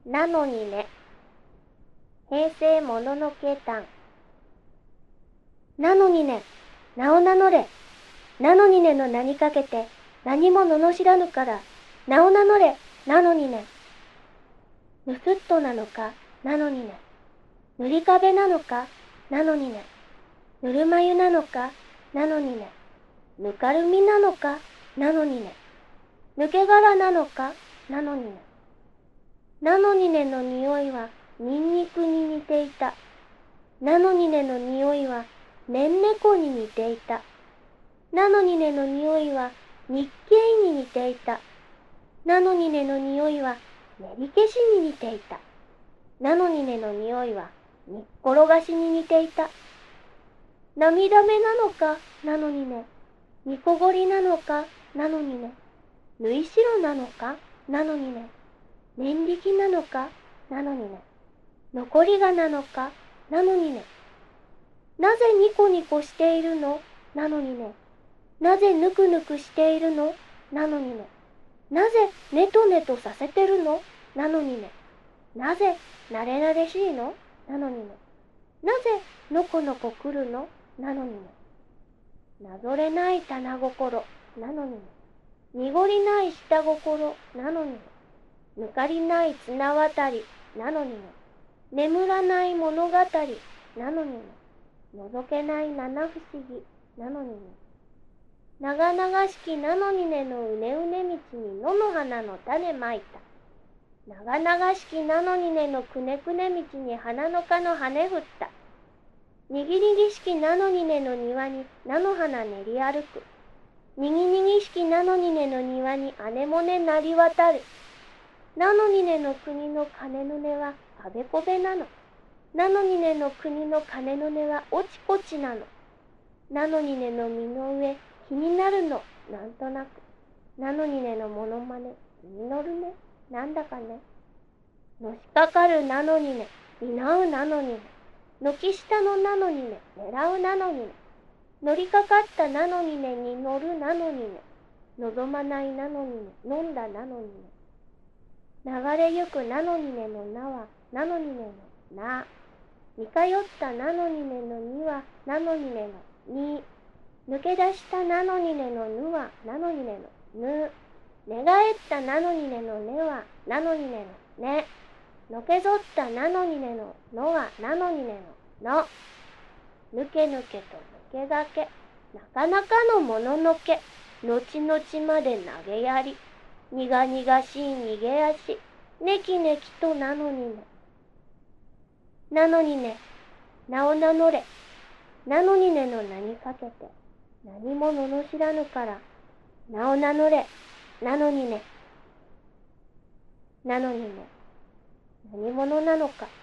なのにね。平成もののけ譚。なのにね、名を名乗れ。なのにねの名にかけて、何も罵らぬから、名を名乗れ、なのにね。ぬすっとなのか、なのにね。塗り壁なのか、なのにね。ぬるま湯なのか、なのにね。ぬかるみなのか、なのにね。抜け殻なのか、なのにね。なのにねの匂いはニンニクに似ていた。なのにねの匂いはねんねこに似ていた。なのにねの匂いは日系に似ていた。なのにねの匂いは練り消しに似ていた。なのにねの匂いは煮っころがしに似ていた。涙目なのか、なのにね。煮こごりなのか、なのにね。縫い代なのか、なのにね。念力なのか、なのにね。残りがなのか、なのにね。なぜニコニコしているの、なのにね。なぜぬくぬくしているの、なのにね。なぜネトネトさせてるの、なのにね。なぜなれなれしいの、なのにね。なぜのこのこ来るの、なのにね。なぞれない棚心、なのにね。濁りない下心、なのにね。抜かりない綱渡り、なのにね。眠らない物語、なのにね。覗けない七不思議、なのにね。長々しきなのにねのうねうね道に野の花の種まいた。長々しきなのにねのくねくね道に花の花の羽振った。にぎにぎしきなのにねの庭に菜の花練り歩く。にぎにぎしきなのにねの庭に姉もねなり渡る。なのにねの国の金の音はあべこべなの。なのにねの国の金の音はおちこちなの。なのにねの身の上気になるの、なんとなく。なのにねのモノマネ気に乗るね、なんだかね。のしかかるなのにね、担うなのにね。軒下のなのにね、狙うなのにね。乗りかかったなのにねに乗るなのにね。望まないなのにね、飲んだなのにね。流れゆくなのにねのなは、なのにねのな。似通ったなのにねのには、なのにねのに。抜け出したなのにねのぬは、なのにねのぬ。寝返ったなのにねのねは、なのにねのね。のけぞったなのにねののは、なのにねのの。ぬけぬけと抜けがけ。なかなかのもののけ。後々まで投げやり。苦々しい逃げ足。ねきねきとなのにね。なのにね。名を名乗れ。なのにねの名にかけて。何も罵らぬから。名を名乗れ。なのにね。なのにね。何者なのか。